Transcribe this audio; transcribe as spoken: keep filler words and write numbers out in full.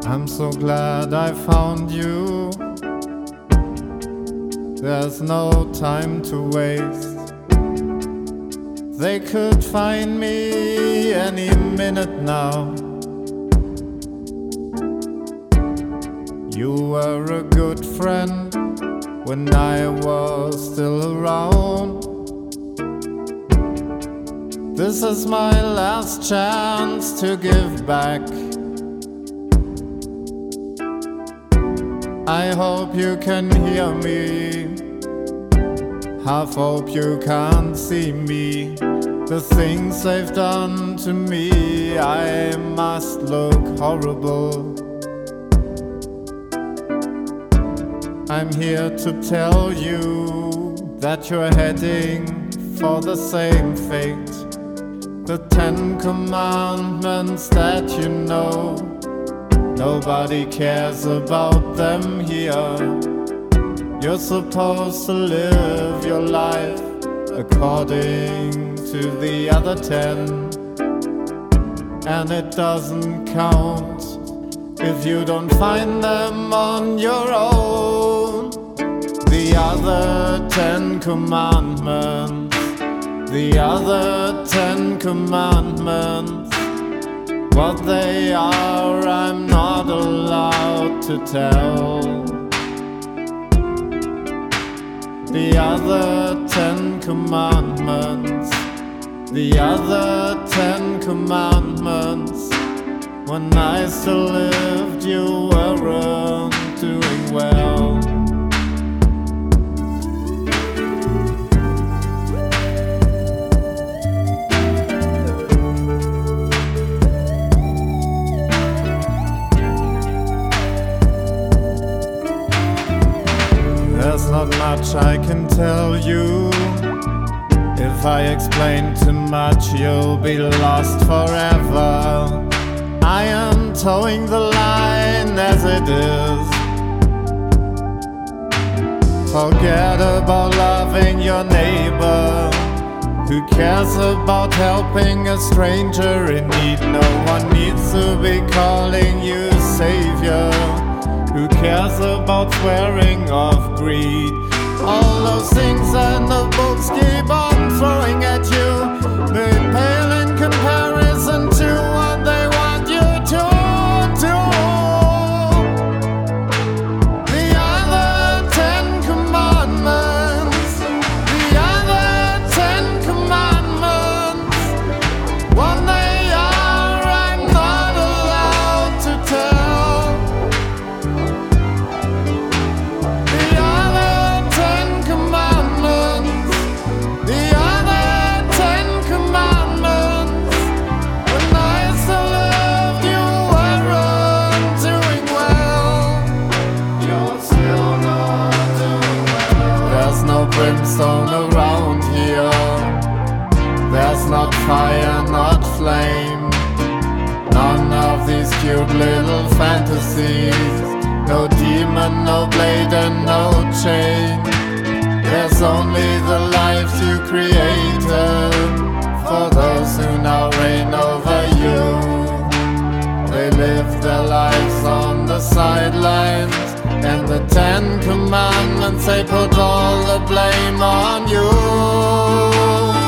I'm so glad I found you. There's no time to waste. They could find me any minute now. You were a good friend when I was still around. This is my last chance to give back. I hope you can hear me. Half hope you can't see me. The things they've done to me, I must look horrible. I'm here to tell you that you're heading for the same fate. The Ten Commandments that you know, nobody cares about them here. You're supposed to live your life according to the other ten, and it doesn't count if you don't find them on your own. The other Ten Commandments, the other Ten Commandments, what they are I'm not allowed to tell. The other Ten Commandments, the other Ten Commandments, when I still lived you weren't doing well. There's not much I can tell you. If I explain too much, you'll be lost forever. I am towing the line as it is. Forget about loving your neighbor. Who cares about helping a stranger in need? No one needs to be calling you savior. Who cares about swearing off greed? All those things and the books keep on throwing at you, they pale in comparison to what they want you to do. The other Ten Commandments, the other Ten Commandments, what they are I'm not allowed to tell. The other Ten Commandments, the other Ten Commandments, when I still lived you weren't doing well. You're still not doing well. There's no brimstone around here. There's not fire, not flame. None of these cute little fantasies. No demon, no blade and no chain. There's only the lives you created for those who now reign over you. They live their lives on the sidelines, and the Ten Commandments, they put all the blame on you.